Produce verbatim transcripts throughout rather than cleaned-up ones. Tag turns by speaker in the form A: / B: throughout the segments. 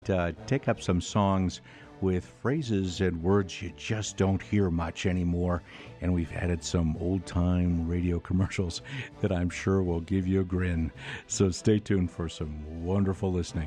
A: Uh, take up some songs with phrases and words you just don't hear much anymore. And we've added some old-time radio commercials that I'm sure will give you a grin. So stay tuned for some wonderful listening.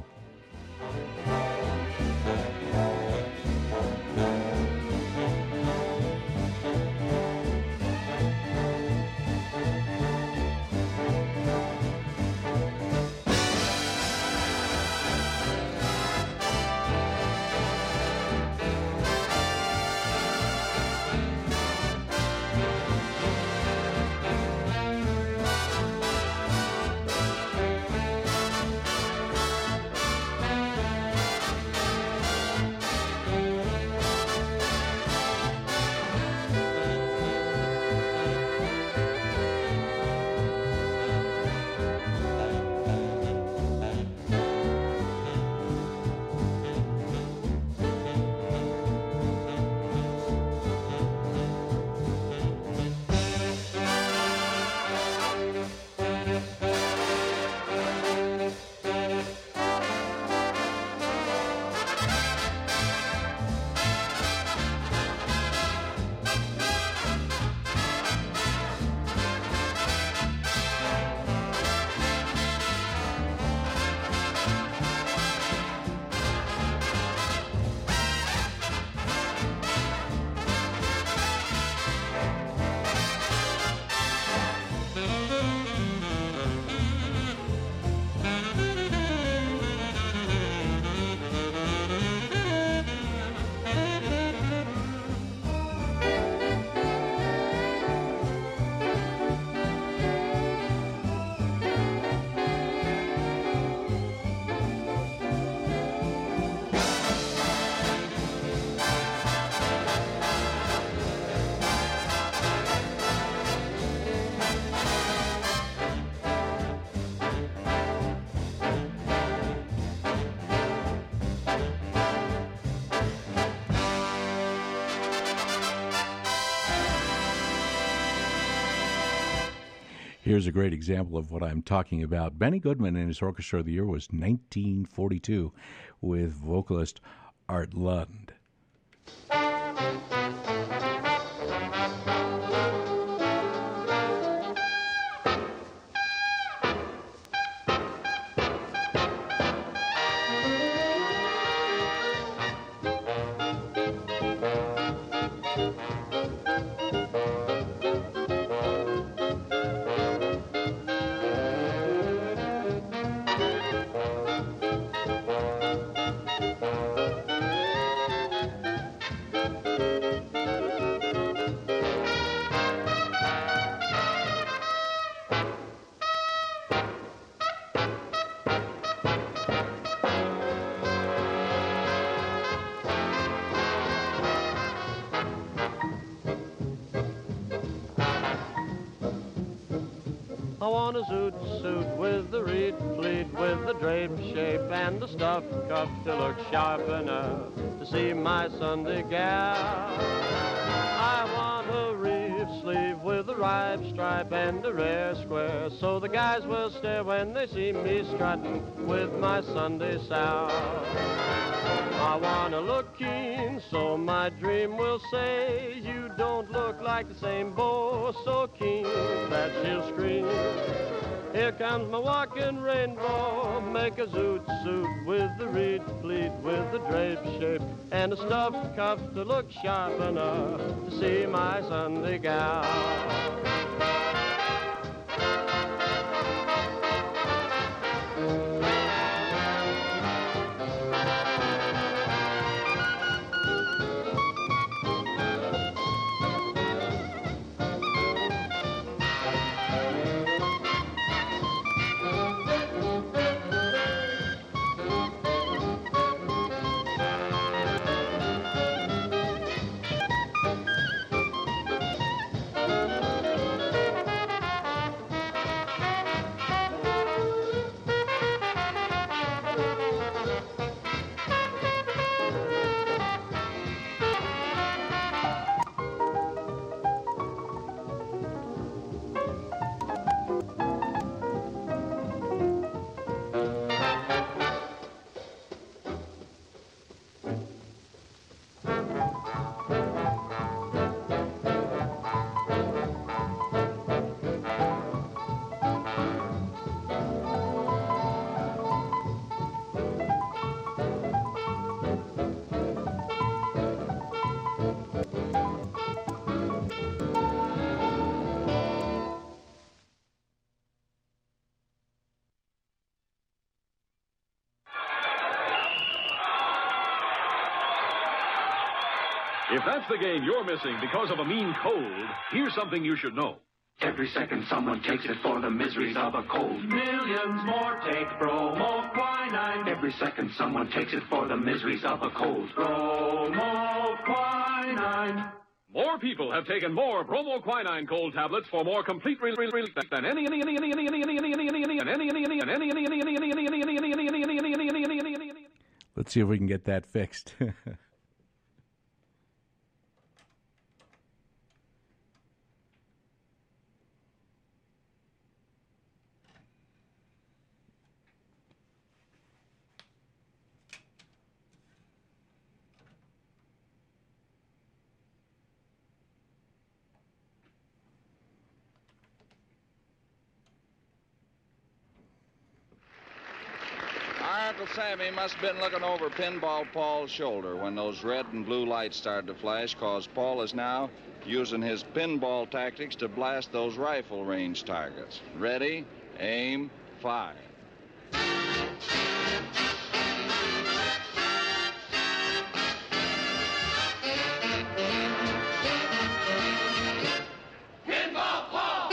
A: Here's a great example of what I'm talking about. Benny Goodman and his orchestra. The year was nineteen forty-two with vocalist Art Lund.
B: I want a zoot suit with the reed pleat, with the drape shape and the stuff cuff to look sharp enough to see my Sunday gal. I want a reef sleeve with a ripe stripe and a rare square, so the guys will stare when they see me strutting with my Sunday sow. I wanna look keen, so my dream will say, you don't look like the same beau, so keen that she'll scream. Here comes my walking rainbow, make a zoot suit with the reed pleat, with the drape shape, and a stuffed cuff to look sharp enough to see my Sunday gal.
C: If that's the game you're missing because of a mean cold, here's something you should know.
D: Every second someone takes it for the miseries of a cold. Millions more take bromoquinine. Every second someone takes it for the miseries of a cold. Bromoquinine.
C: More people have taken more bromoquinine cold tablets for more complete relief than any any any any any any any any any any any any any any any any any any any.
A: Let's see if we can get that fixed.
E: Our Uncle Sammy must have been looking over Pinball Paul's shoulder when those red and blue lights started to flash, because Paul is now using his pinball tactics to blast those rifle range targets. Ready, aim, fire.
D: Pinball Paul!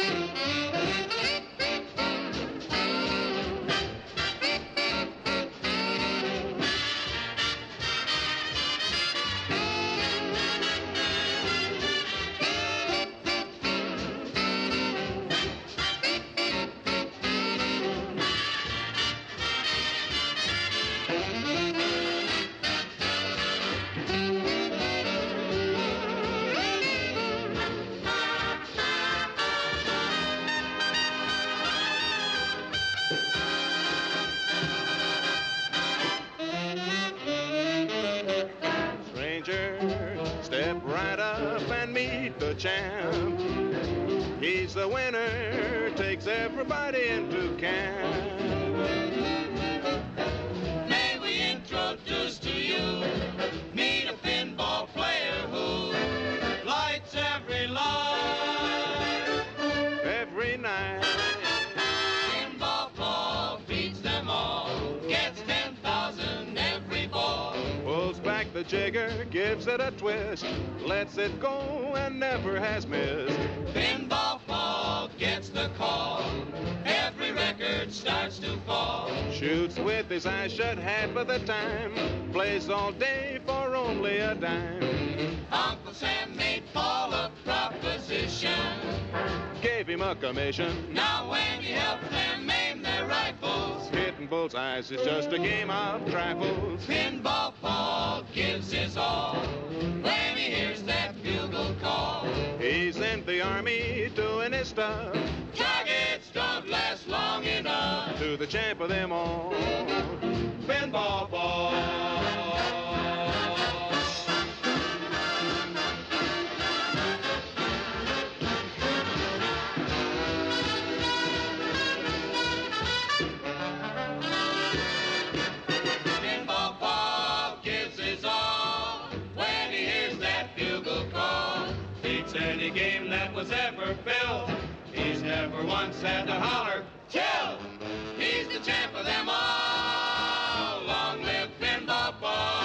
B: Step right up and meet the champ. He's the winner, takes everybody into camp.
F: May we introduce to you, meet a pinball player who lights every light.
B: Every night.
F: Pinball Paul beats them all, gets ten thousand every ball.
B: Pulls back the jigger, gives it a twist, lets it go and never has missed.
F: Pinball Paul gets the call, every record starts to fall.
B: Shoots with his eyes shut, half of the time, plays all day for only a dime.
F: Uncle Sam made Paul a proposition,
B: gave him a commission.
F: Now when he helped them aim their rifles,
B: hitting bullseyes is just a game of trifles.
F: Pinball Paul gives his all when he hears that bugle call.
B: He's in the army doing his stuff.
F: Targets don't last long enough.
B: To the champ of them all, Pinball Paul.
F: Pinball Paul gives his all when he hears that bugle call.
B: Beats any game that was ever built. He's never once had to holler,
F: Chill! He's the champ of them all. Long live Pinball Paul.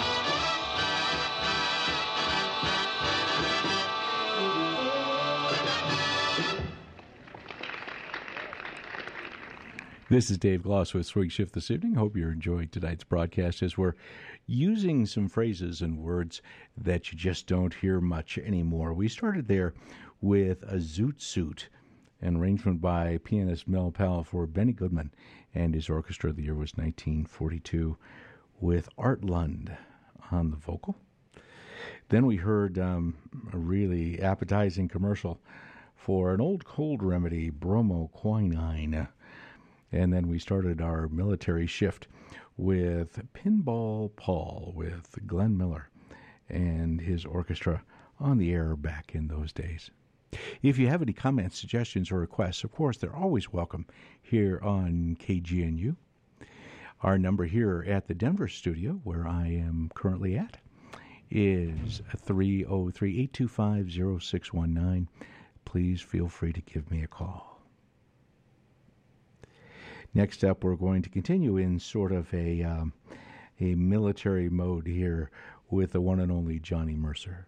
A: This is Dave Gloss with Swing Shift this evening. Hope you're enjoying tonight's broadcast as we're using some phrases and words that you just don't hear much anymore. We started there with a Zoot Suit, an arrangement by pianist Mel Powell for Benny Goodman and his orchestra. The year was nineteen forty-two, with Art Lund on the vocal. Then we heard um, a really appetizing commercial for an old cold remedy, bromoquinine. And then we started our military shift with Pinball Paul with Glenn Miller and his orchestra on the air back in those days. If you have any comments, suggestions, or requests, of course, they're always welcome here on K G N U. Our number here at the Denver studio, where I am currently at, is three oh three, eight two five, oh six one nine. Please feel free to give me a call. Next up, we're going to continue in sort of a um, a military mode here with the one and only Johnny Mercer.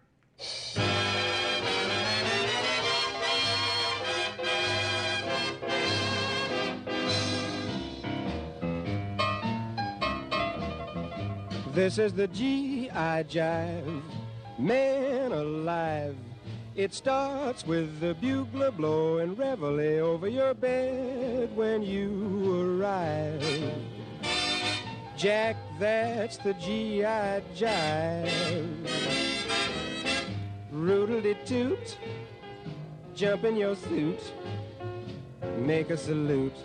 G: This is the G I jive, man alive. It starts with the bugler blowing reveille over your bed when you arrive. Jack, that's the G I jive. Roodle-de-toot, jump in your suit, make a salute.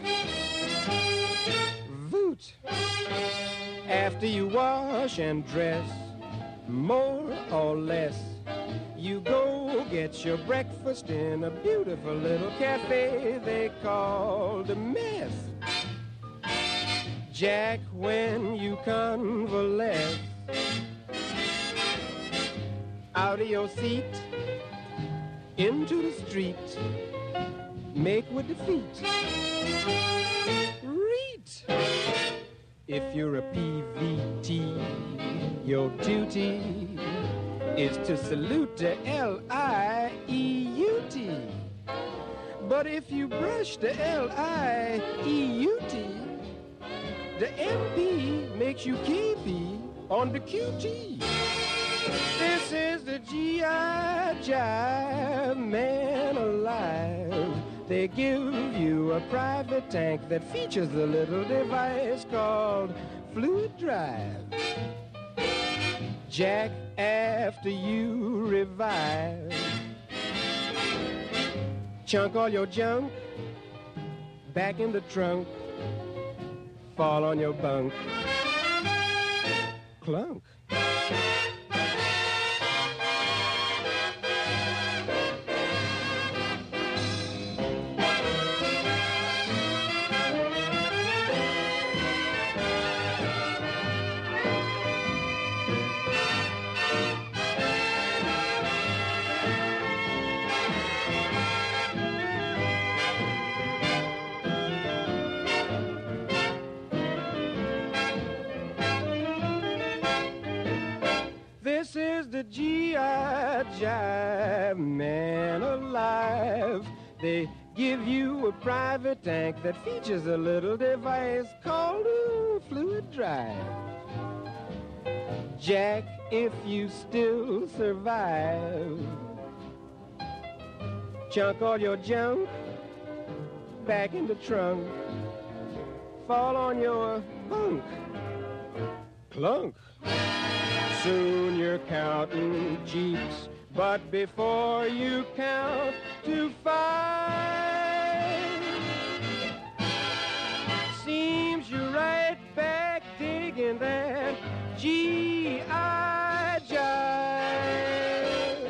G: Voot! After you wash and dress, more or less, you go get your breakfast in a beautiful little cafe they call the Mess. Jack, when you convalesce, out of your seat, into the street, make with the feet. Reet! If you're a P V T, your duty is to salute the L I E U T. But if you brush the L I E U T, the M P makes you K P on the Q T. This is the G I jive, man alive. They give you a private tank that features a little device called Fluid Drive. Jack, after you revive, chunk all your junk back in the trunk, fall on your bunk, clunk. This is the G I jive, man alive. They give you a private tank that features a little device called a Fluid Drive. Jack, if you still survive, chunk all your junk back in the trunk, fall on your bunk, clunk. Soon you're counting Jeeps, but before you count to five, seems you're right back digging that G I jive.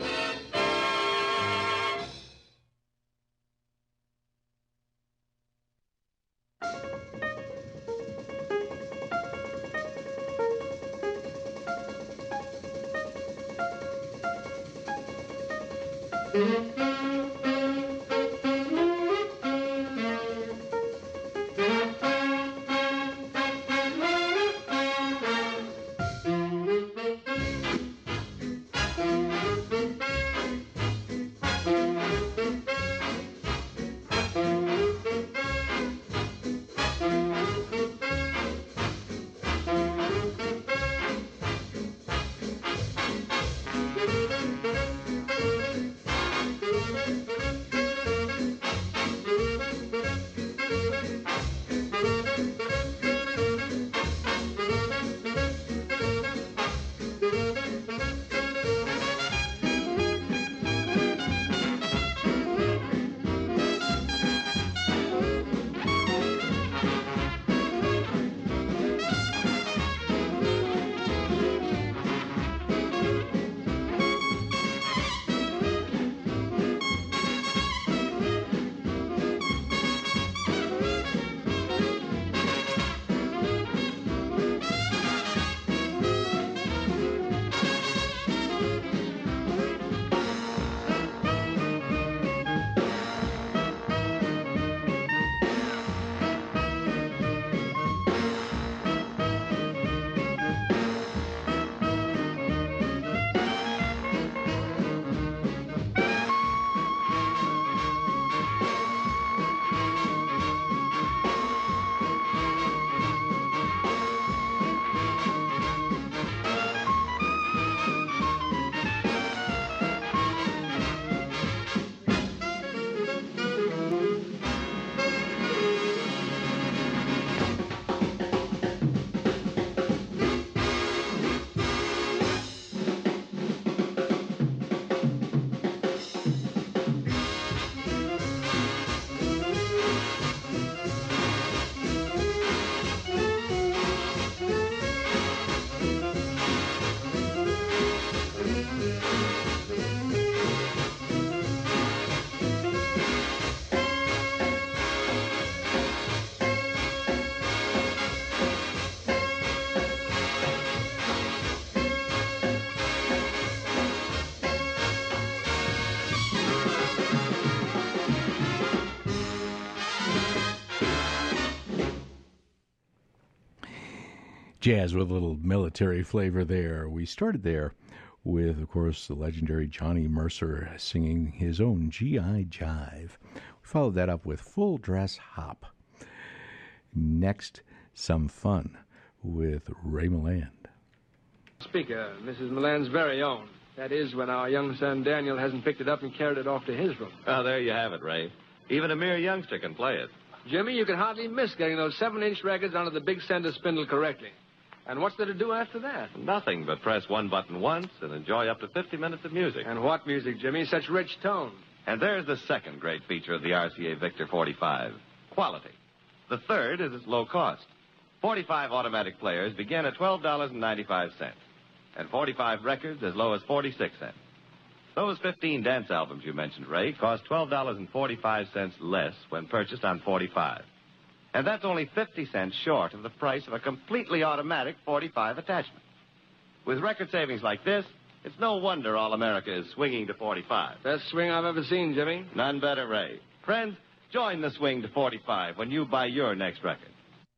A: Jazz with a little military flavor there. We started there with, of course, the legendary Johnny Mercer singing his own G I Jive. We followed that up with Full Dress Hop. Next, some fun with Ray Milland.
H: Speaker, Missus Milan's very own. That is, when our young son Daniel hasn't picked it up and carried it off to his room.
I: Oh, there you have it, Ray. Even a mere youngster can play it.
H: Jimmy, you can hardly miss getting those seven-inch records onto the big center spindle correctly. And what's there to do after that?
I: Nothing but press one button once and enjoy up to fifty minutes of music.
H: And what music, Jimmy? Such rich tone.
I: And there's the second great feature of the R C A Victor forty-five, quality. The third is its low cost. forty-five automatic players begin at twelve dollars and ninety-five cents. And forty-five records as low as forty-six cents. Those fifteen dance albums you mentioned, Ray, cost twelve dollars and forty-five cents less when purchased on forty-five. And that's only fifty cents short of the price of a completely automatic forty-five attachment. With record savings like this, it's no wonder all America is swinging to forty-five.
H: Best swing I've ever seen, Jimmy.
I: None better, Ray. Friends, join the swing to forty-five when you buy your next record.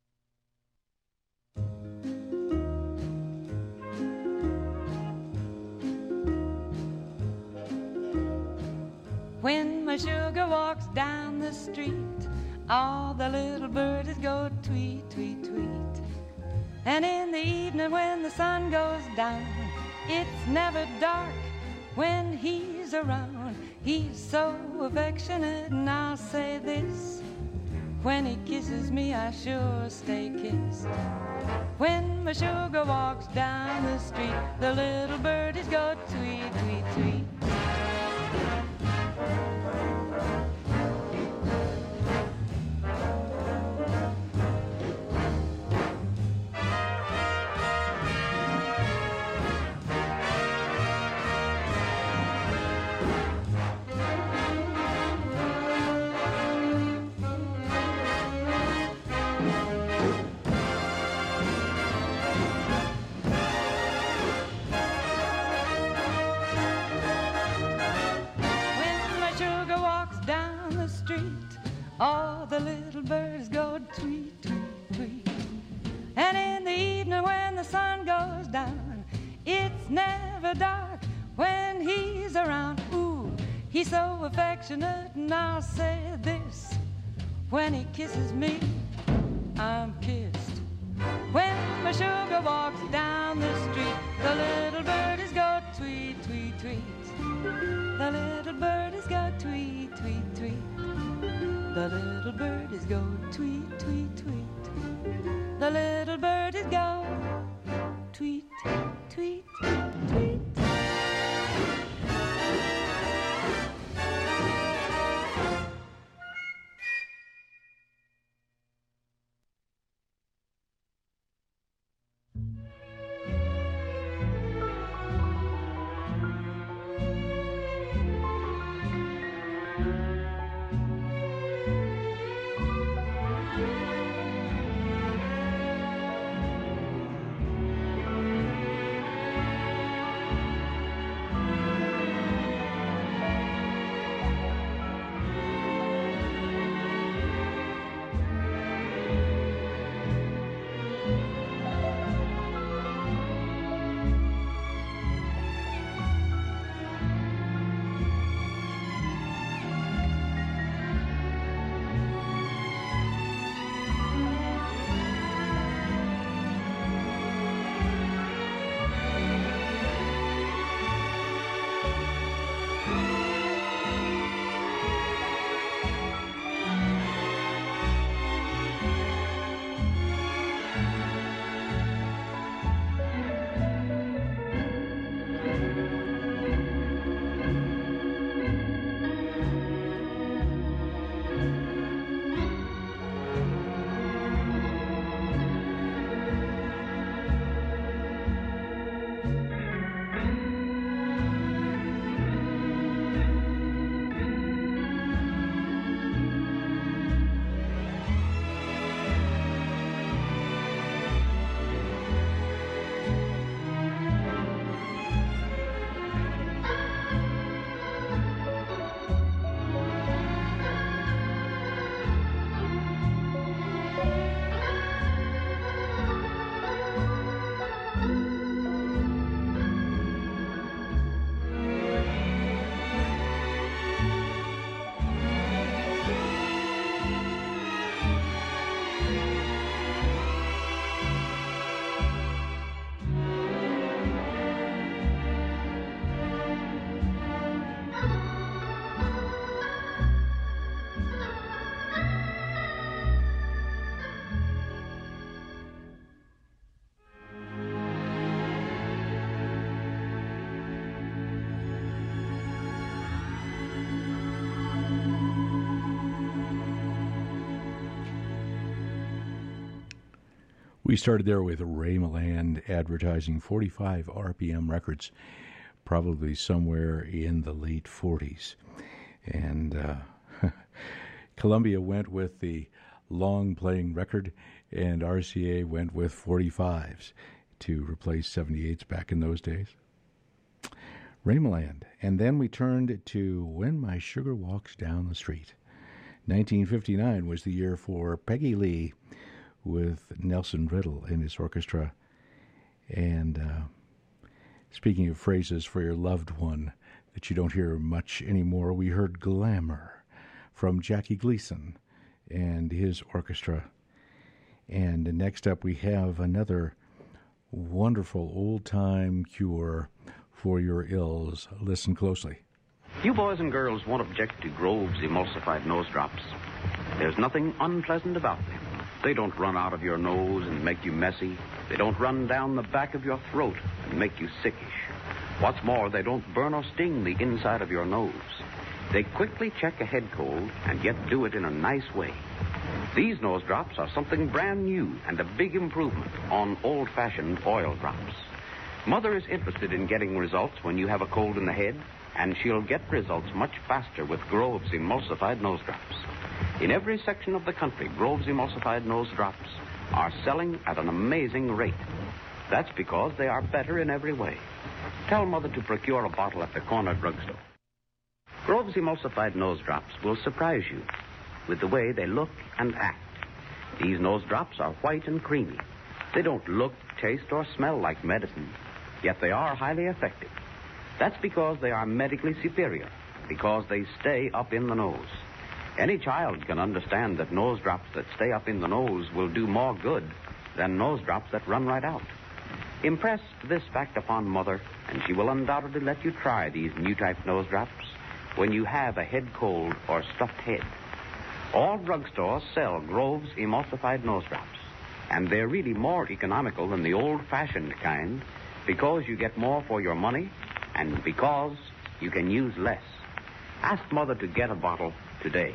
J: When my sugar walks down the street, all the little birdies go tweet, tweet, tweet. And in the evening when the sun goes down, it's never dark when he's around. He's so affectionate, and I'll say this: when he kisses me, I sure stay kissed. When my sugar walks down the street, the little birdies go tweet, tweet, tweet. All the little birds go tweet, tweet, tweet. And in the evening when the sun goes down, it's never dark when he's around. Ooh, he's so affectionate, and I'll say this: when he kisses me, I'm kissed. When my sugar walks down the street, the little birdies go tweet, tweet, tweet. The little birdies go tweet, tweet, tweet. The little birdies go tweet, tweet, tweet. The little birdies go tweet, tweet, tweet.
A: We started there with Ray Milland advertising forty-five R P M records, probably somewhere in the late forties. And uh, Columbia went with the long-playing record, and R C A went with forty-fives to replace seventy-eights back in those days. Ray Milland. And then we turned to When My Sugar Walks Down the Street. nineteen fifty-nine was the year for Peggy Lee with Nelson Riddle and his orchestra. And uh, speaking of phrases for your loved one that you don't hear much anymore, we heard Glamour from Jackie Gleason and his orchestra. And next up we have another wonderful old-time cure for your ills. Listen closely.
K: You boys and girls won't object to Grove's emulsified nose drops. There's nothing unpleasant about them. They don't run out of your nose and make you messy. They don't run down the back of your throat and make you sickish. What's more, they don't burn or sting the inside of your nose. They quickly check a head cold and yet do it in a nice way. These nose drops are something brand new and a big improvement on old-fashioned oil drops. Mother is interested in getting results when you have a cold in the head, and she'll get results much faster with Grove's emulsified nose drops. In every section of the country, Grove's emulsified nose drops are selling at an amazing rate. That's because they are better in every way. Tell Mother to procure a bottle at the corner drugstore. Grove's emulsified nose drops will surprise you with the way they look and act. These nose drops are white and creamy. They don't look, taste, or smell like medicine, yet they are highly effective. That's because they are medically superior, because they stay up in the nose. Any child can understand that nose drops that stay up in the nose will do more good than nose drops that run right out. Impress this fact upon Mother, and she will undoubtedly let you try these new type nose drops when you have a head cold or stuffed head. All drugstores sell Grove's emulsified nose drops, and they're really more economical than the old-fashioned kind because you get more for your money and because you can use less. Ask Mother to get a bottle today.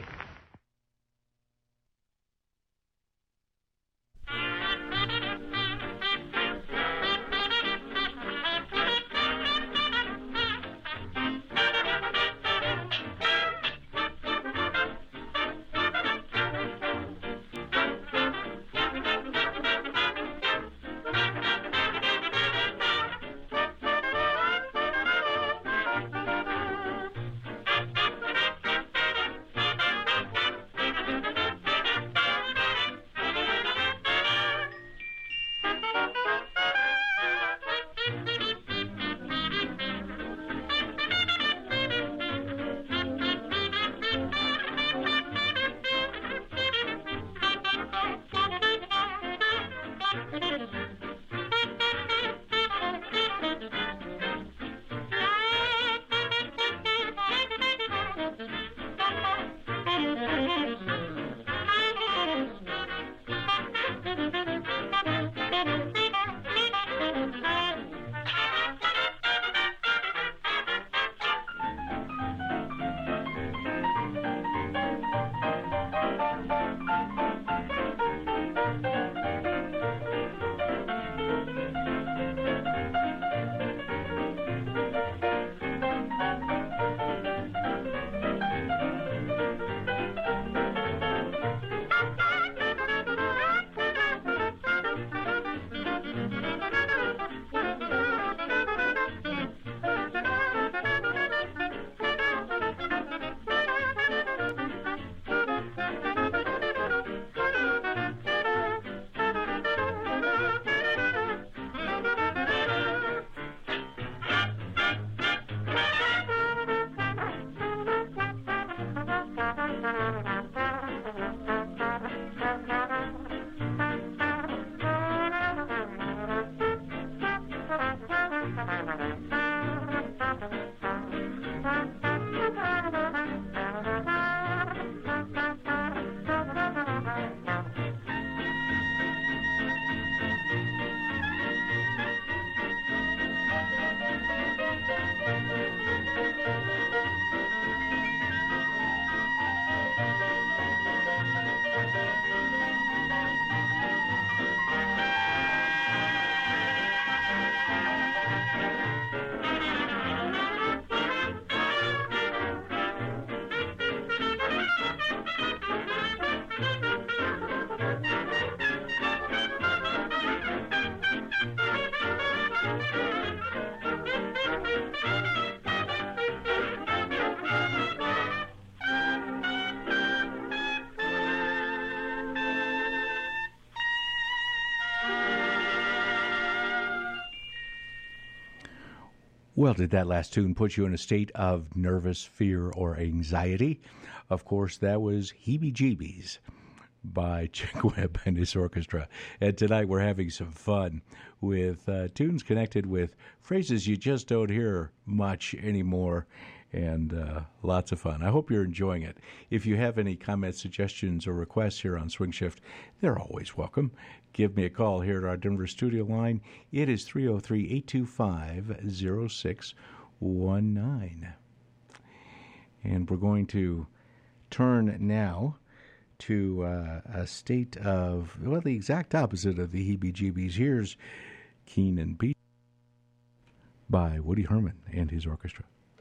A: Well, did that last tune put you in a state of nervous fear or anxiety? Of course, that was Heebie-Jeebies by Chick Webb and his orchestra. And tonight we're having some fun with uh, tunes connected with phrases you just don't hear much anymore, and uh, lots of fun. I hope you're enjoying it. If you have any comments, suggestions, or requests here on Swing Shift, they're always welcome. Give me a call here at our Denver studio line. It is three oh three, eight two five, oh six one nine. And we're going to turn now to uh, a state of, well, the exact opposite of the heebie-jeebies. Here's Keen and Pete by Woody Herman and his orchestra.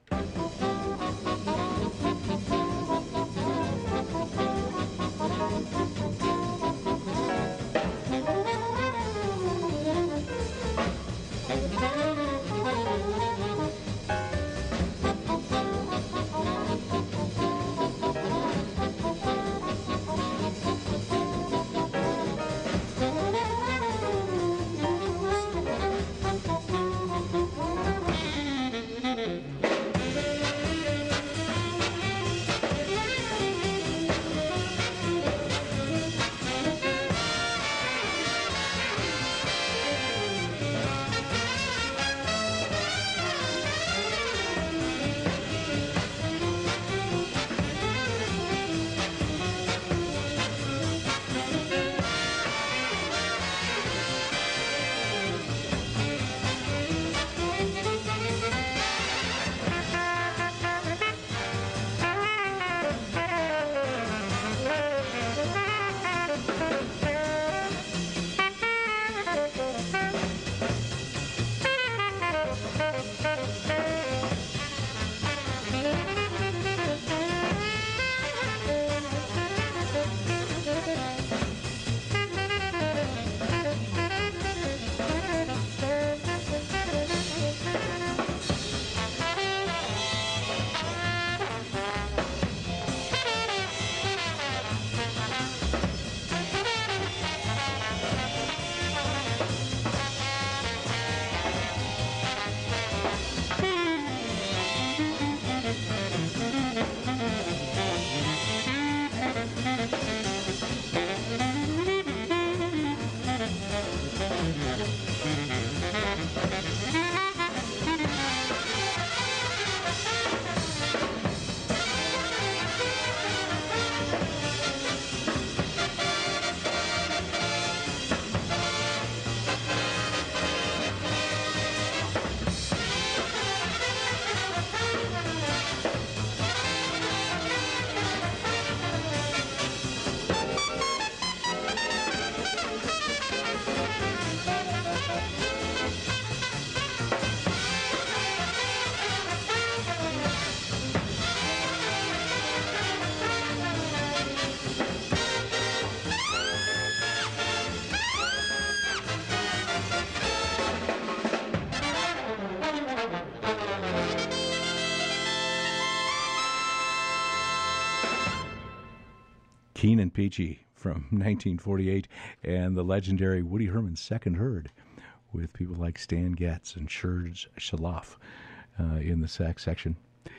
A: Keen and Peachy from nineteen forty-eight, and the legendary Woody Herman's Second Herd, with people like Stan Getz and Serge Shaloff uh, in the sax section.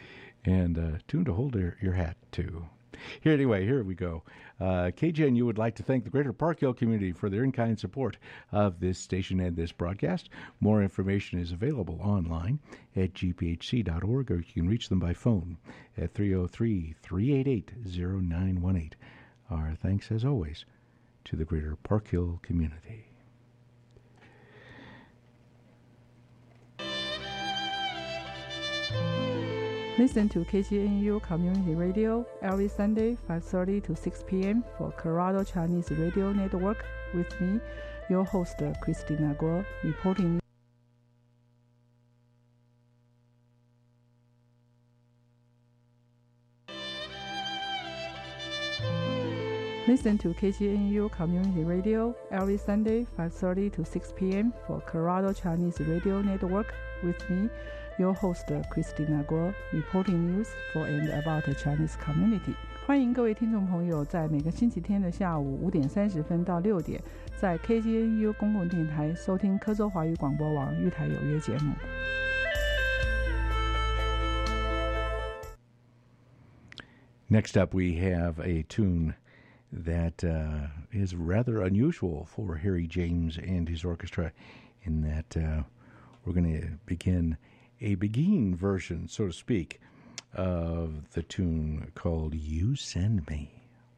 A: And uh, tune to hold your, your hat to. Here, anyway, here we go. Uh, K G N U would like to thank the Greater Park Hill community for their in-kind support of this station and this broadcast. More information is available online at g p h c dot org, or you can reach them by phone at three oh three, three eight eight, oh nine one eight. Our thanks, as always, to the Greater Park Hill community.
L: Listen to K G N U Community Radio every Sunday, five thirty to six p.m. for Colorado Chinese Radio Network with me, your host, Christina Guo, reporting. Listen to K G N U Community Radio every Sunday, five thirty to six p.m. for Colorado Chinese Radio Network with me, your host Christina Guo, reporting news for and about the Chinese community. 欢迎各位听众朋友在每个星期天的下午五点三十分到六点，在 K G N U 公共电台收听科州华语广播网育台有约节目。
A: Next up, we have a tune that uh, is rather unusual for Harry James and his orchestra, in that uh, we're going to begin a Begin version, so to speak, of the tune called You Send Me.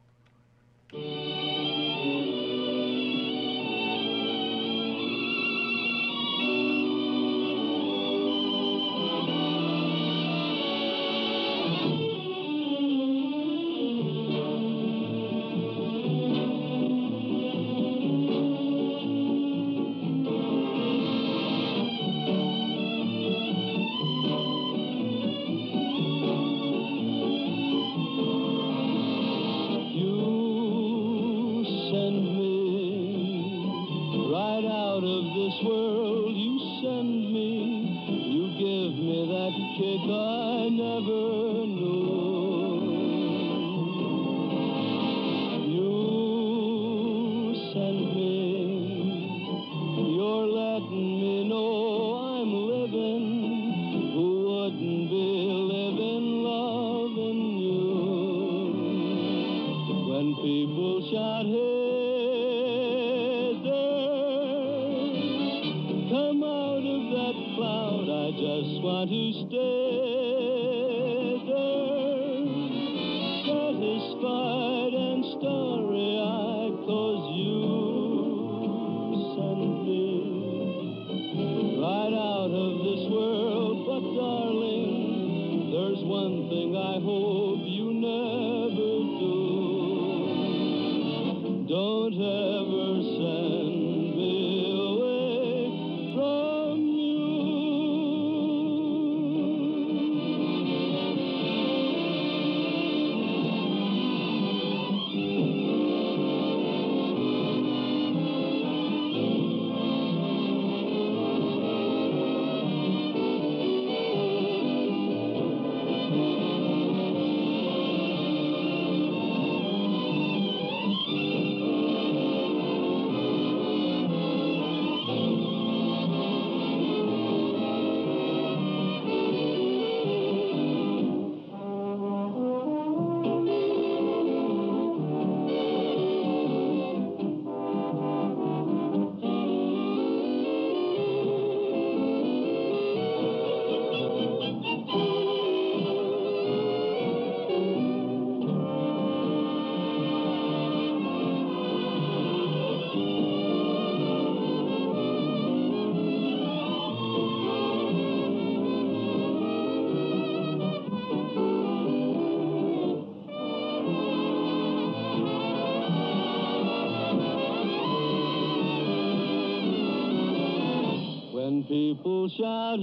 M: People shout,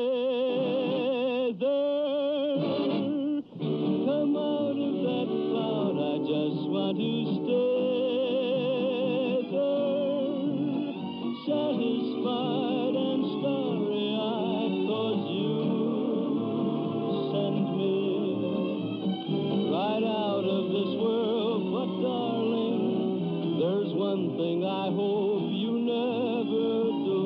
M: hey there, come out of that cloud, I just want to stay there, satisfied and starry-eyed, 'cause you send me right out of this world. But darling, there's one thing I hope you never do.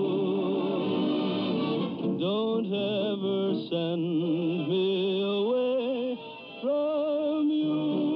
M: Don't ever send me away from you.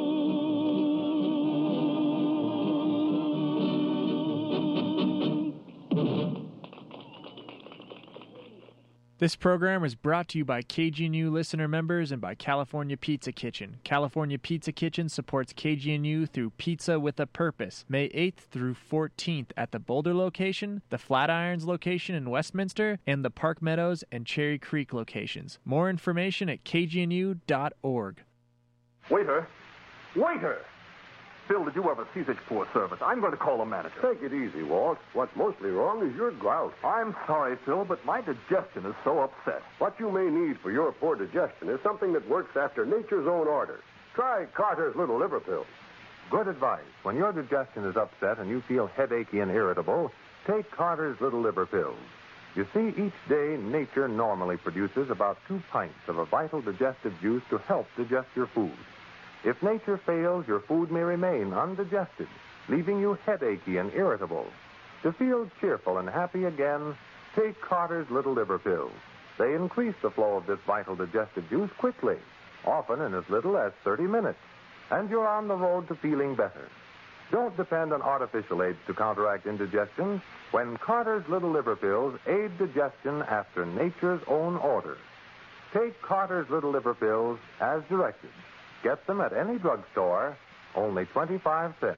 N: This program is brought to you by K G N U listener members and by California Pizza Kitchen. California Pizza Kitchen supports K G N U through Pizza with a Purpose, May eighth through fourteenth at the Boulder location, the Flatirons location in Westminster, and the Park Meadows and Cherry Creek locations. More information at K G N U dot org.
O: Waiter! Waiter! Phil, did you ever see such poor service? I'm going to call the manager.
P: Take it easy, Walt. What's mostly wrong is your gout.
O: I'm sorry, Phil, but my digestion is so upset.
P: What you may need for your poor digestion is something that works after nature's own order. Try Carter's Little Liver Pills.
Q: Good advice. When your digestion is upset and you feel headachy and irritable, take Carter's Little Liver Pills. You see, each day nature normally produces about two pints of a vital digestive juice to help digest your food. If nature fails, your food may remain undigested, leaving you headachy and irritable. To feel cheerful and happy again, take Carter's Little Liver Pills. They increase the flow of this vital digestive juice quickly often in as little as thirty minutes, and you're on the road to feeling better. Don't depend on artificial aids to counteract indigestion when Carter's Little Liver Pills aid digestion after nature's own order. Take Carter's Little Liver Pills as directed. Get them at any drugstore, only twenty-five cents.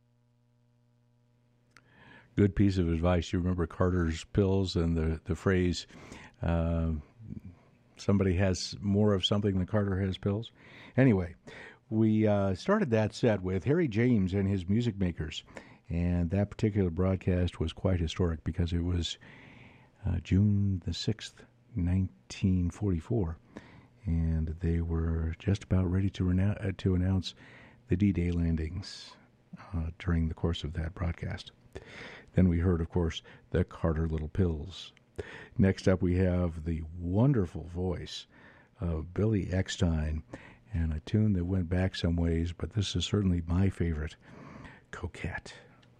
A: Good piece of advice. You remember Carter's Pills and the, the phrase, uh, somebody has more of something than Carter has pills? Anyway, we uh, started that set with Harry James and his Music Makers, and that particular broadcast was quite historic because it was uh, June the sixth, nineteen forty-four, and they were just about ready to, rena- uh, to announce the D-Day landings uh, during the course of that broadcast. Then we heard, of course, the Carter Little Pills. Next up, we have the wonderful voice of Billy Eckstine, and a tune that went back some ways, but this is certainly my favorite, Coquette.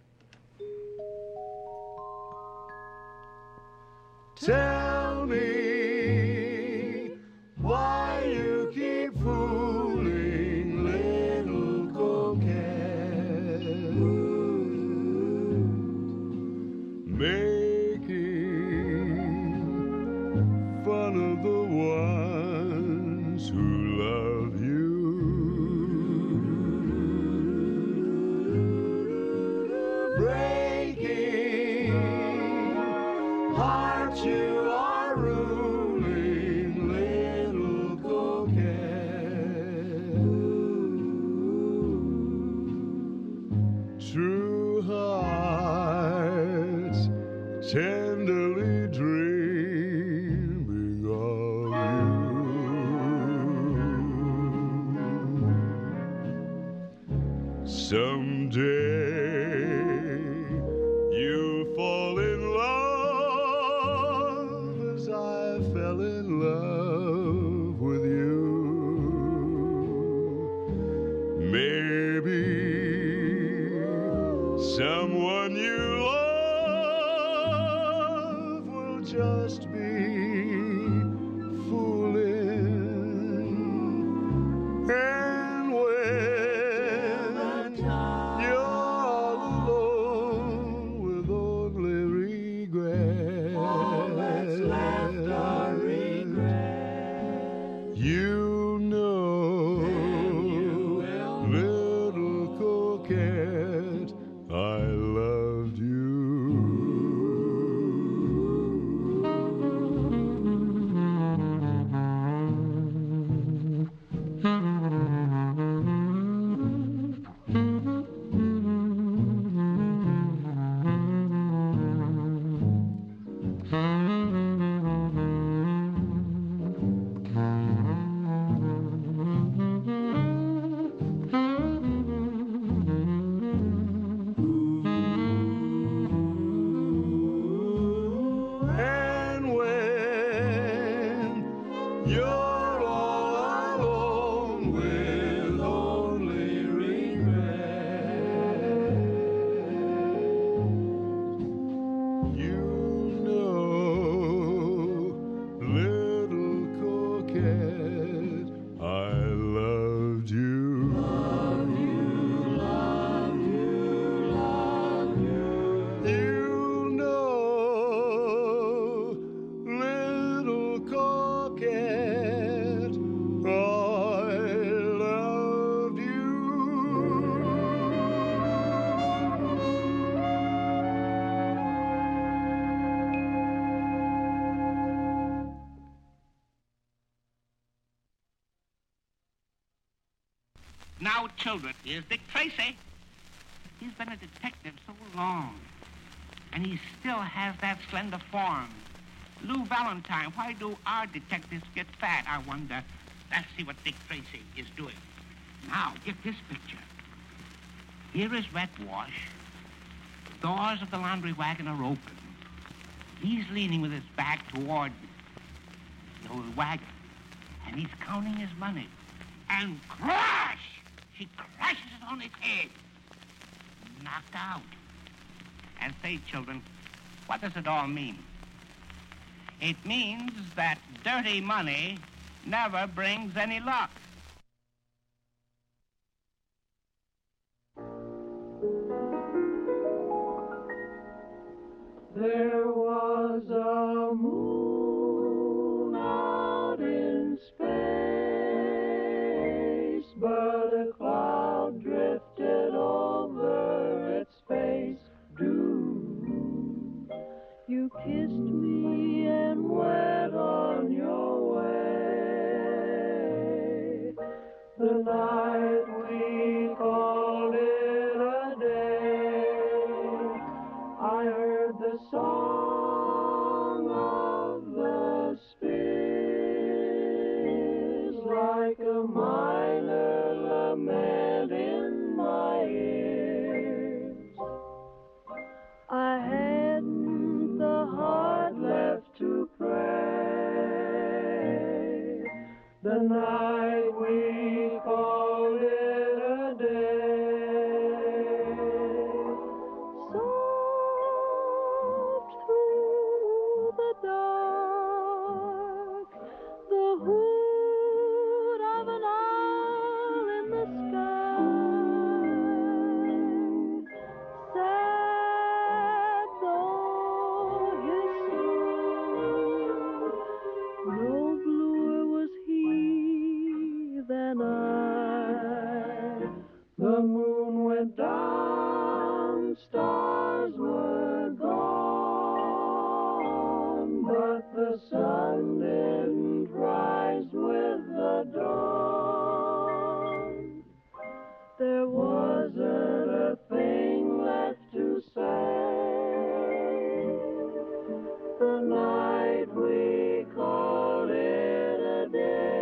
M: Tell me why you keep fooling little coquette, making fun of the ones who love you. Breaking hearts you are ruling, little coquette. True hearts tenderly dreaming of you. Someday you'll fall in love as I fell in love with you. Maybe someone you love will just be fooling. And when you're all alone with only regret, all that's left are regrets. You know, little coquette, I loved you. And when you're all alone with only regret, you know, little coquette, I loved you. Love you, love you, love you. You know, little coquette, I loved you.
R: Now, children, here's Dick Tracy. He's been a detective so long, and he still has that slender form. Lou Valentine, why do our detectives get fat, I wonder? Let's see what Dick Tracy is doing. Now, get this picture. Here is Red Wash. The doors of the laundry wagon are open. He's leaning with his back toward the old wagon, and he's counting his money. And crash! She crashes it on his head. Knocked out. And say, children, what does it all mean? It means that dirty money never brings any luck.
B: There was a moon out in space, but a cloud drifted over its face. Do you kissed me and went on your way? The night we called it a day. I heard the song of the spheres like a minor lament in my ears. I hadn't the heart left to pray. The night we called it a day. Soft through the dark, the hood of an owl in the sky. Sad though his soul, no bluer was he than I. The moon went down, stars were gone, but the sun didn't rise with the dawn. There wasn't a thing left to say. The night we called it a day.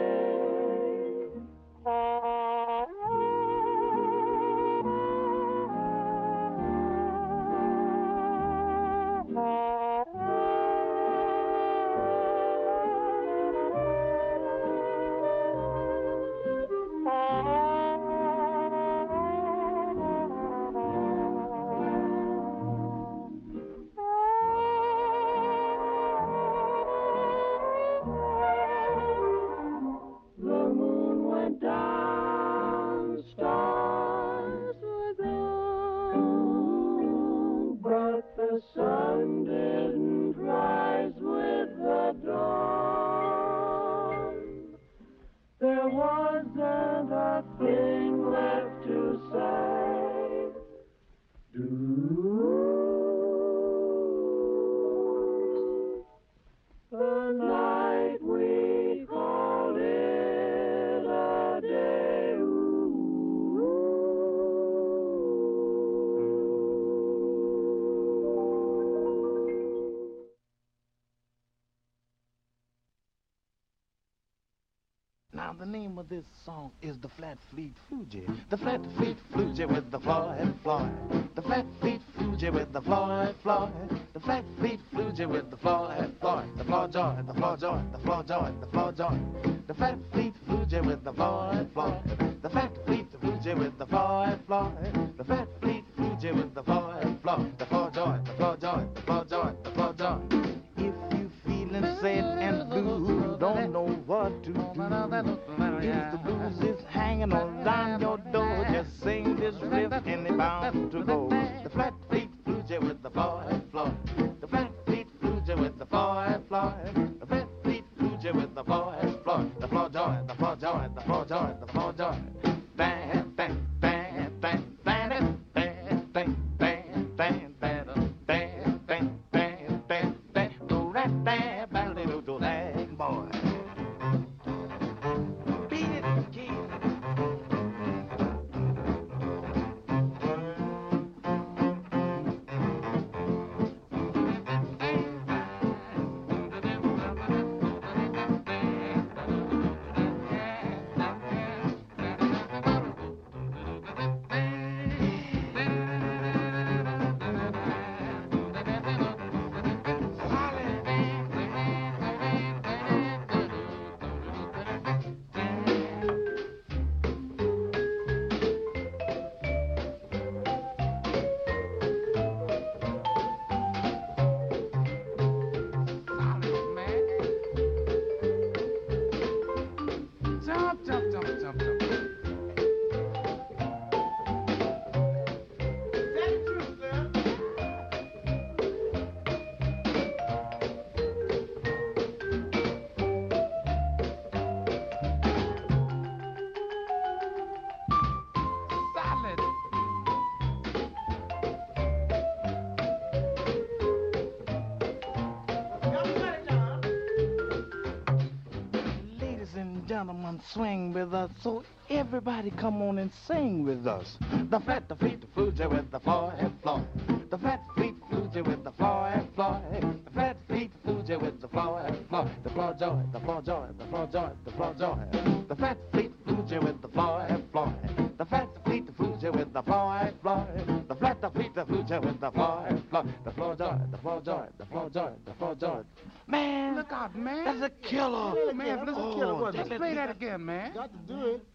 B: The moon went down, stars were gone, but the sun didn't rise with the dawn. There wasn't a thing left to say. The night we called it a day.
S: Now the name of this song is the Flat Fleet Fuji. The Flat Fleet Fuji with the Floyd Floyd. The Flat Fleet Fuji with the Floyd Floyd. The Flat Fleet Fuji with the Floyd Floyd. The Floyd Joy, the Floyd Joy, the Floyd Joy, the Floyd Joy. The Flat Fleet Fuji with the Floyd Floyd. The Flat Fleet Fuji with the Floyd Floyd. The Flat Fleet Fuji with the Floyd Floyd. The Floyd Joy, the Floyd Joy, the Floyd Joy, the Floyd Joy. If you feeling sad and blue, don't know what to do. If the blues is hanging around your door, just sing this riff and they're bound to go. The Flat Fleet Fuji with the Floyd Floyd. The Flat Fleet Fuji with the Floyd Floyd. The Flat Fleet Fuji with the Floyd Floyd. The Floyd Joy, the Floyd Joy, the Floyd Joy, the Floyd Joy. Bang, bang, bang, bang, bang, bang, bang, bang, bang, bang, bang, bang, bang, bang, bang, do that, bang, bang, do do that, boy. Beat it, keep it. gentlemen swing with us, so everybody come on and sing with us. The flat, the feet, the Fuji with the Floyd, Floyd. The flat feet, Fuji with the Floyd, Floyd. The flat feet, Fuji with the Floyd, Floyd. The Floyd joy, the Floyd joy, the Floyd joy, the Floyd joy. The flat feet, Fuji with the Floyd, Floyd. The flat feet, the Fuji with the Floyd, Floyd. The flat, the feet, the Fuji with the Floyd, Floyd. The Floyd joy, the Floyd joy, the Floyd joy, the Floyd joy. Man,
T: look out, man.
S: That's a killer.
T: Yeah, man, that's a killer.
S: Oh,
T: Just play that again, man. Got to do it.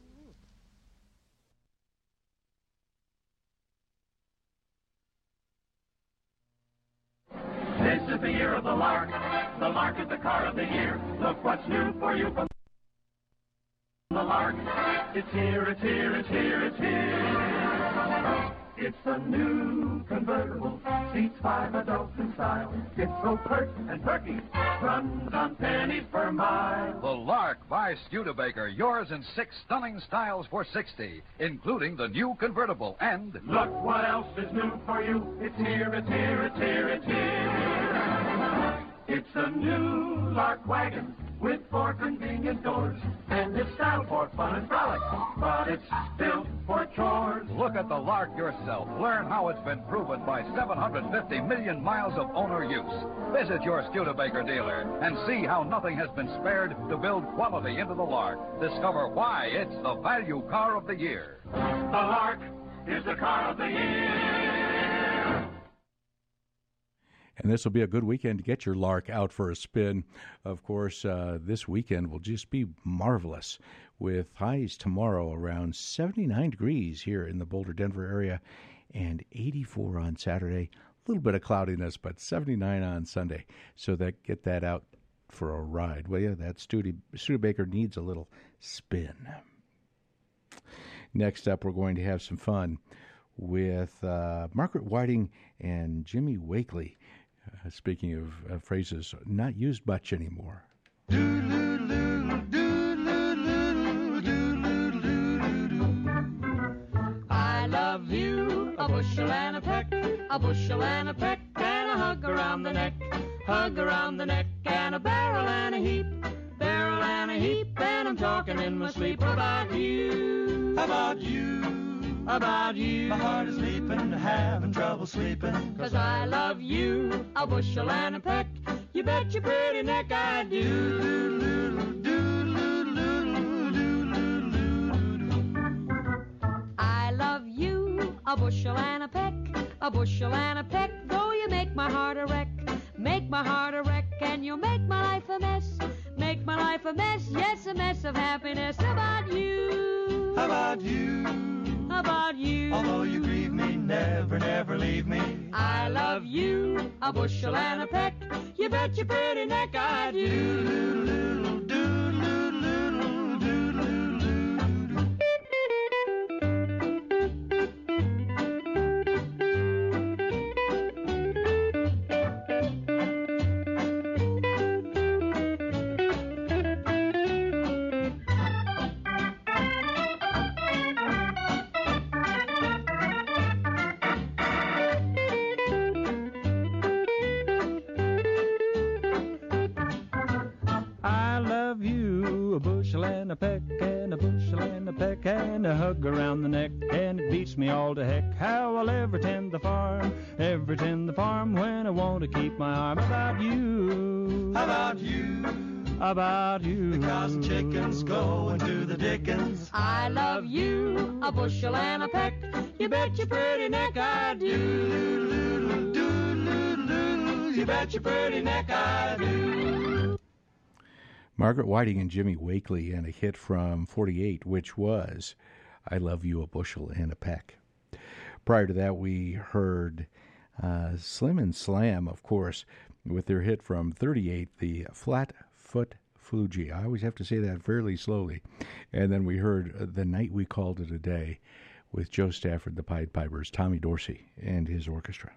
D: This is the year of the lark. The lark is the car of the year. Look what's new for you from the lark. It's here, it's here, it's here, it's here. It's a new convertible, seats five adults in style. It's so pert and perky, runs on pennies per mile.
U: The Lark by Studebaker, yours in six stunning styles for sixty, including the new convertible and...
D: Look what else is new for you. It's here, it's here, it's here, it's here. It's a new Lark wagon with four convenient doors, and it's style for fun and frolic, but it's built for chores.
U: Look at the Lark yourself. Learn how it's been proven by seven hundred fifty million miles of owner use. Visit your Studebaker dealer and see how nothing has been spared to build quality into the Lark. Discover why it's the value car of the year.
D: The Lark is the car of the year.
A: And this will be a good weekend to get your Lark out for a spin. Of course, uh, this weekend will just be marvelous with highs tomorrow around seventy-nine degrees here in the Boulder, Denver area and eighty-four on Saturday. A little bit of cloudiness, but seventy-nine on Sunday. So that get that out for a ride. Well, yeah, that Studi- Studebaker needs a little spin. Next up, we're going to have some fun with uh, Margaret Whiting and Jimmy Wakely. Uh, speaking of uh, phrases not used much anymore.
J: I love you, a bushel and a peck, a bushel and a peck, and a hug around the neck, hug around the neck, and a barrel and a heap, barrel and a heap, and I'm talking in my sleep about you,
F: About you,
J: about you.
F: my heart is leaping, having trouble sleeping.
J: Cause I love you, a bushel and a peck. You bet your pretty neck I do. I love you, a bushel and a peck, a bushel and a peck. Though you make my heart a wreck, make my heart a wreck, and you'll make my life a mess, make my life a mess, yes, a mess of happiness. About you,
F: About you,
J: about you.
F: although you grieve me, never, never leave me.
J: I love you, a bushel and a peck. You bet your pretty neck I do.
G: I love you, a bushel and a peck, and a bushel and a peck, and a hug around the neck, and it beats me all to heck how I'll ever tend the farm, ever tend the farm when I want to keep my arm about you,
F: About you,
G: about you.
F: because the chickens going to the dickens.
J: I love you, a bushel and a peck. You bet your pretty neck I do.
F: You bet your pretty neck I do.
A: Margaret Whiting and Jimmy Wakely, and a hit from forty-eight, which was I Love You, a Bushel and a Peck. Prior to that, we heard uh, Slim and Slam, of course, with their hit from thirty-eight, the Flatfoot Fuji. I always have to say that fairly slowly. And then we heard uh, The Night We Called It a Day with Joe Stafford, the Pied Pipers, Tommy Dorsey, and his orchestra.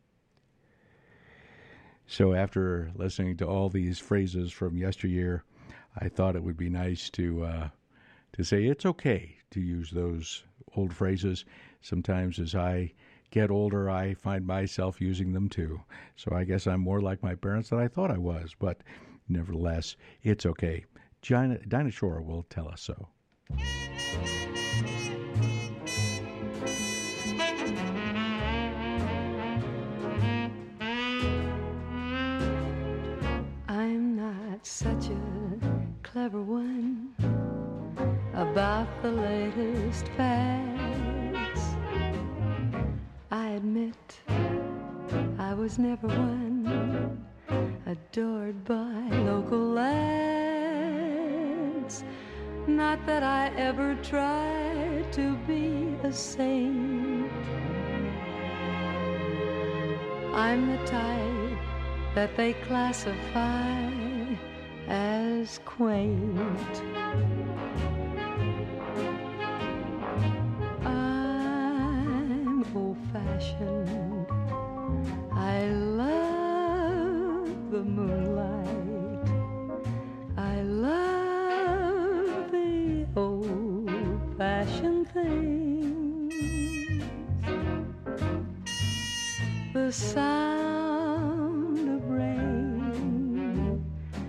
A: So after listening to all these phrases from yesteryear, I thought it would be nice to uh, to say it's okay to use those old phrases. Sometimes as I get older, I find myself using them too. So I guess I'm more like my parents than I thought I was. But nevertheless, it's okay. Dinah, Dinah Shore will tell us so.
J: I'm not such a clever one about the latest fads. I admit I was never one adored by local lads. Not that I ever tried to be a saint. I'm the type that they classify as quaint. I'm old-fashioned. I love the moonlight. I love the old-fashioned things. The sound of rain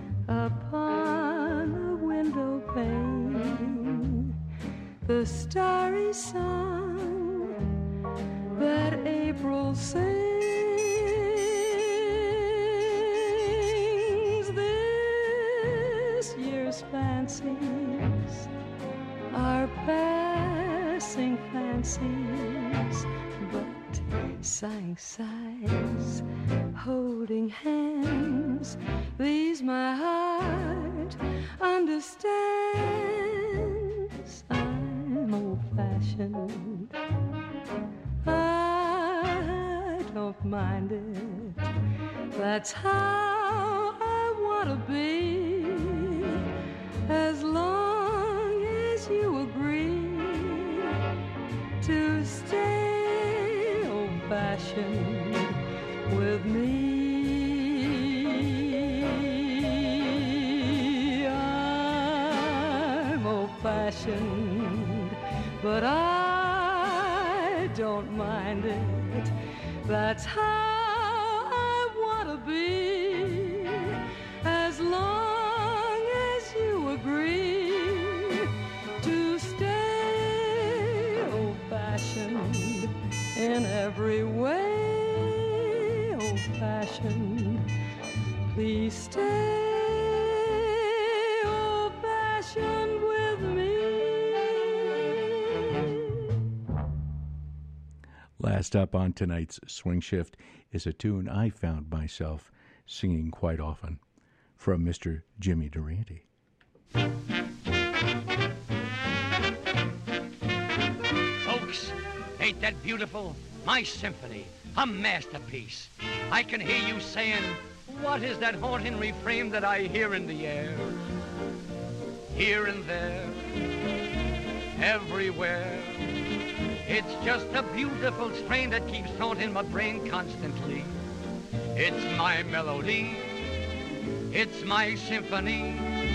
J: upon a window pane, the starry song that April sings. This year's fancies are passing fancies, but sighing sighs, holding hands, these my heart understands. I'm old-fashioned, I don't mind it. That's how I want to be, as long as you agree to stay old-fashioned with me. I'm old-fashioned, but I don't mind it. That's how I want to be, as long as you agree to stay old-fashioned in every way. Old-fashioned, please stay old-fashioned with me.
A: Last up on tonight's Swing Shift is a tune I found myself singing quite often from Mister Jimmy Durante.
C: Folks, ain't that beautiful? My symphony, a masterpiece. I can hear you saying, what is that haunting refrain that I hear in the air? Here and there, everywhere. It's just a beautiful strain that keeps haunting my brain constantly. It's my melody, it's my symphony.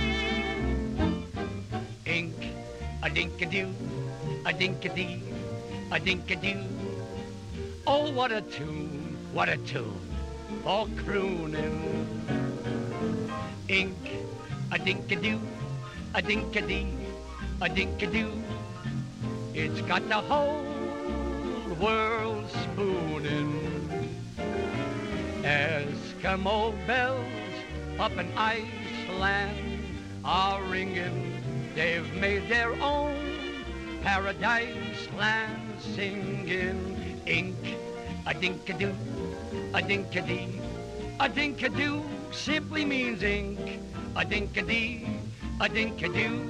C: Ink, a dink-a-doo, a dink-a-dee, a dink-a-doo. Oh, what a tune, what a tune, for crooning. Ink, a dink-a-doo, a dink-a-dee, a dink-a-doo. It's got the whole world spooning. Eskimo bells up in Iceland are ringing. They've made their own paradise land singing. Ink, a dink-a-doo, a dink-a-dee, a dink-a-doo simply means ink. A dink-a-dee, a dink-a-doo.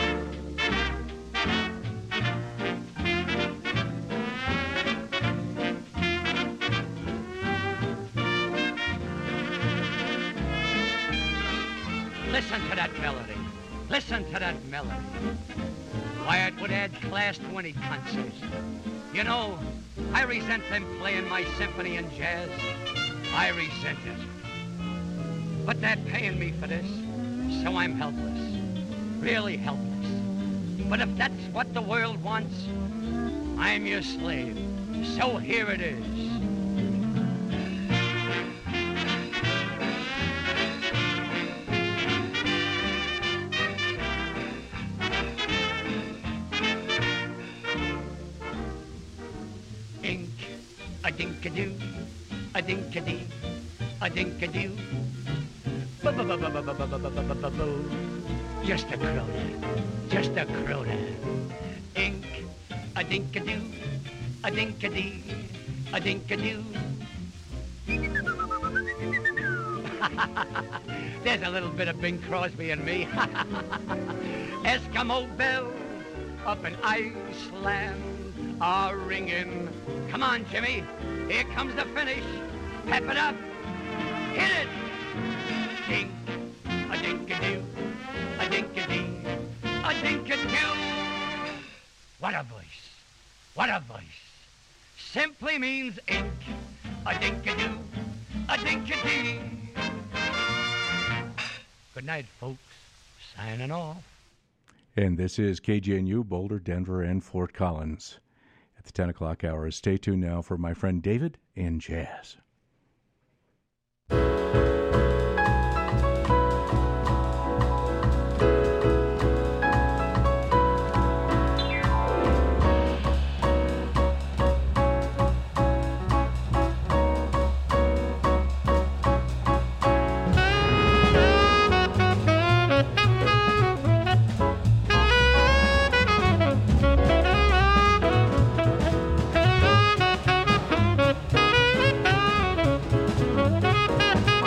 C: Listen to that melody. Listen to that melody. Why, it would add class to any concert. You know, I resent them playing my symphony and jazz. I resent it. But they're paying me for this, so I'm helpless. Really helpless. But if that's what the world wants, I'm your slave. So here it is. dink-a-doo, a dink-a-dee, a dink-a-doo. Ba-ba-ba-ba-ba-ba-ba-ba-ba-ba-boo. Just a crowder, just a crowder. Ink, a dink-a-doo, a dink-a-dee, a dink-a-doo. There's a little bit of Bing Crosby in me. Eskimo bells up in Iceland are ringing. Come on, Jimmy. Here comes the finish. Pep it up. Hit it. Dink, a dink-a-doo, a dink-a-dee, a dink-a-doo. What a voice. What a voice. Simply means ink. A dink-a-doo, a dink-a-dee. Good night, folks. Signing off.
A: And this is K G N U, Boulder, Denver, and Fort Collins. At the ten o'clock hour, stay tuned now for my friend David and Jazz.
F: Thank you.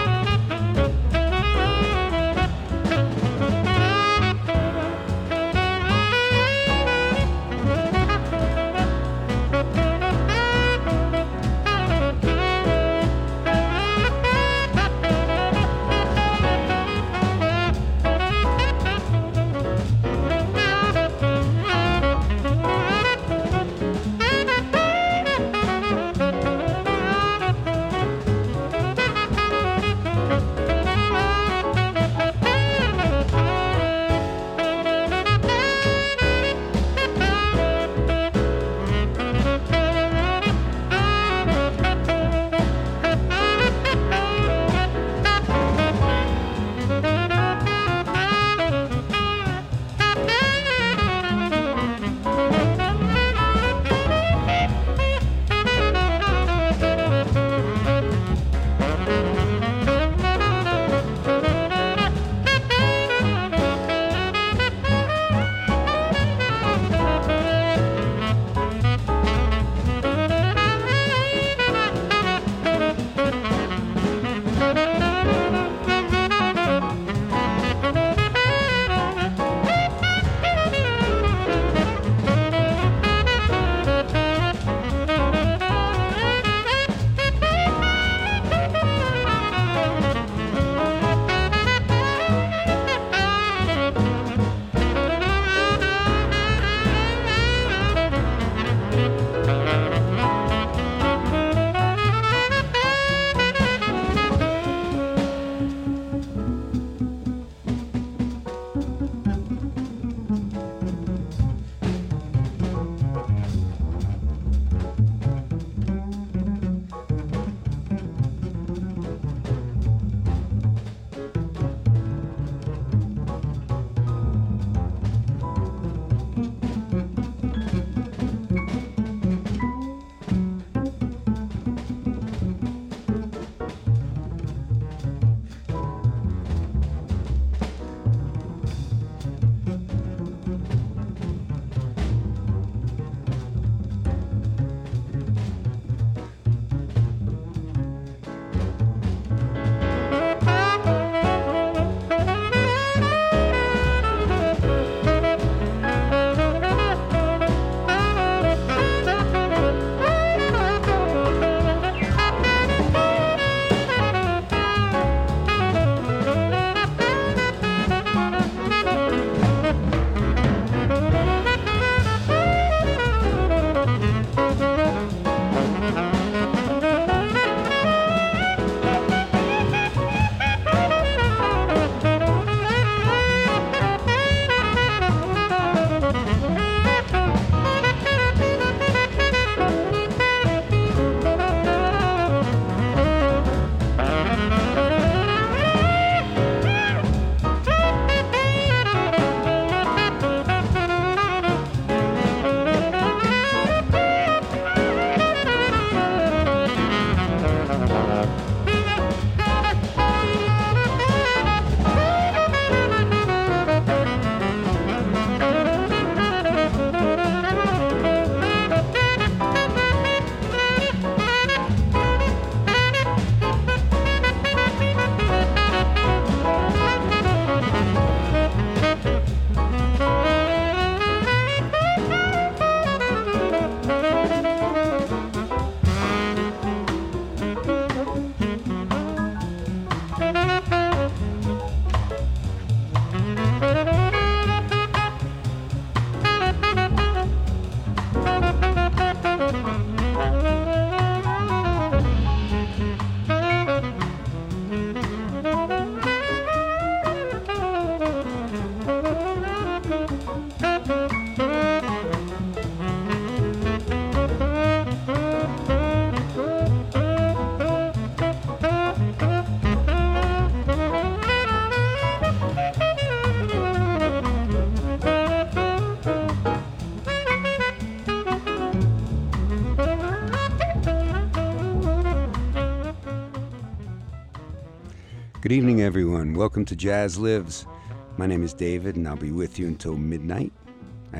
E: Good evening, everyone. Welcome to Jazz Lives. My name is David, and I'll be with you until midnight.